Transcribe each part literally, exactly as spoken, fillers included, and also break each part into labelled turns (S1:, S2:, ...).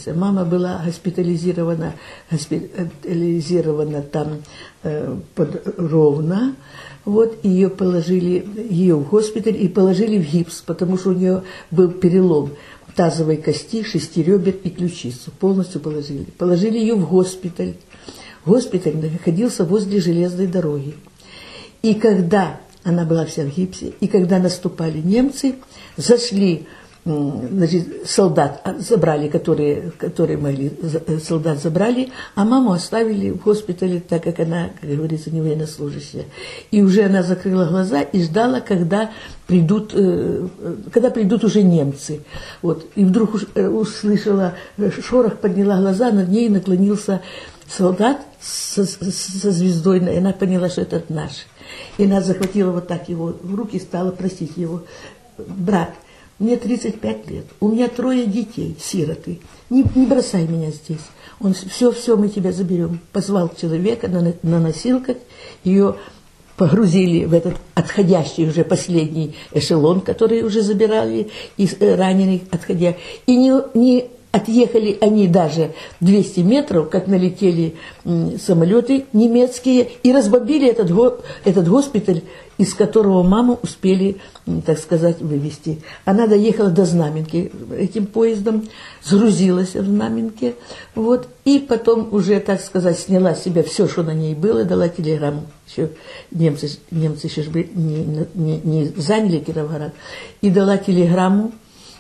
S1: операция. Мама была госпитализирована, госпитализирована там э, под Ровно. Вот, ее положили, ее в госпиталь и положили в гипс, потому что у нее был перелом тазовой кости, шести ребер и ключицу. Полностью положили. Положили ее в госпиталь. Госпиталь находился возле железной дороги. И когда она была вся в гипсе, и когда наступали немцы, зашли, значит, солдат забрали, которые, которые могли, солдат забрали, а маму оставили в госпитале, так как она, как говорится, не военнослужащая. И уже она закрыла глаза и ждала, когда придут, когда придут уже немцы. Вот. И вдруг услышала шорох, подняла глаза, над ней наклонился солдат со, со звездой, и она поняла, что это наш. И она захватила вот так его в руки и стала просить его: брат, мне тридцать пять лет, у меня трое детей, сироты, не, не бросай меня здесь. Он: все, все, мы тебя заберем. Позвал человека на, на носилках, ее погрузили в этот отходящий уже последний эшелон, который уже забирали из раненых, отходя. И не, не отъехали они даже двести метров, как налетели самолеты немецкие, и разбомбили этот, этот госпиталь, из которого маму успели, так сказать, вывести. Она доехала до Знаменки этим поездом, сгрузилась в Знаменке, вот, и потом уже, так сказать, сняла с себя все, что на ней было, дала телеграмму. Еще немцы, немцы еще не, не, не заняли Кировоград, и дала телеграмму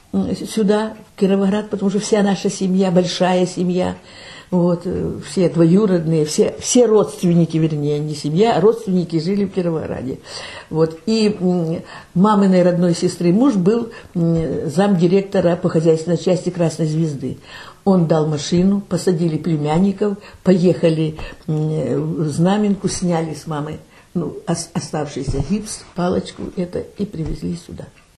S1: сюда, в Кировоград, потому что вся наша семья, большая семья, вот, все двоюродные, все, все родственники, вернее, не семья, а родственники жили в Кировограде. Вот. И маминой родной сестры муж был замдиректора по хозяйственной части Красной Звезды. Он дал машину, посадили племянников, поехали в Знаменку, сняли с мамы ну, оставшийся гипс, палочку это и привезли сюда.